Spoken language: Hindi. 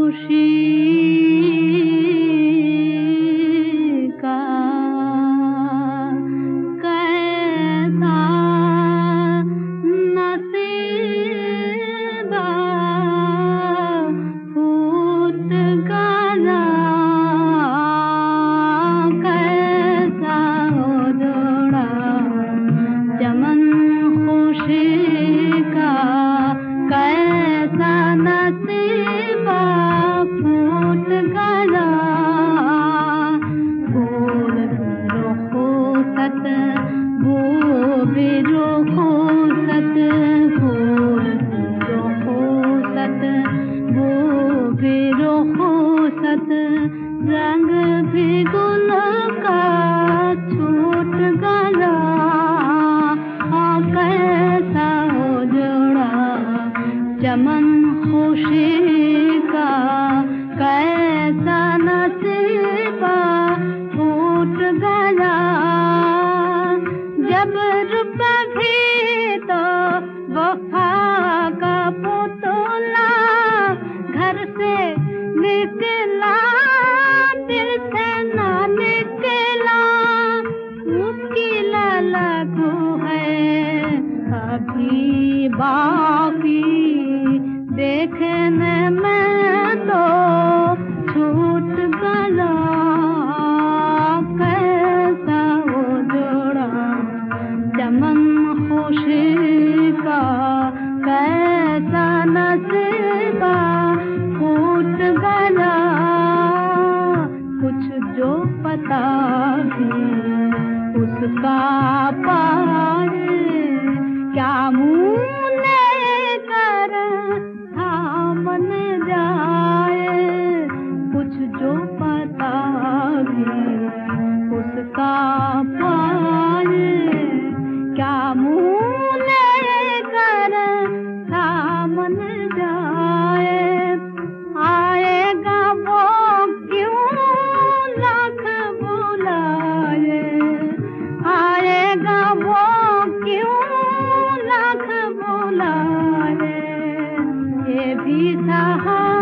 खुशी का कैसा नसीबा फूट गया कैसा उजड़ा चमन खुशी का कैसा नसीबा फूट गया फूल रुखसत वो भी रुखसत फूल रुखसत वो भी रुखसत रंग भी गुल का छूट गया कैसा उजड़ा चमन खुशी का कैसा नसीबा फूट गया जब रुपा भी तो वफा का पुतला घर से निकला दिल से ना निकला मुश्किल लगू है अभी बाकी देखने में तो छूट गया कैसा उजड़ा चमन खुशी का कैसा नसीबा फूट गया कुछ जो पता भी उसका पाए क्या मुँह लेकर थामन जाए कुछ जो पता भी उसका पाए क्या मुँह लेकर थामन जाए आएगा वो क्यों लाख बुलाए आएगा वो क्यों लाख बुलाए ये भी सहा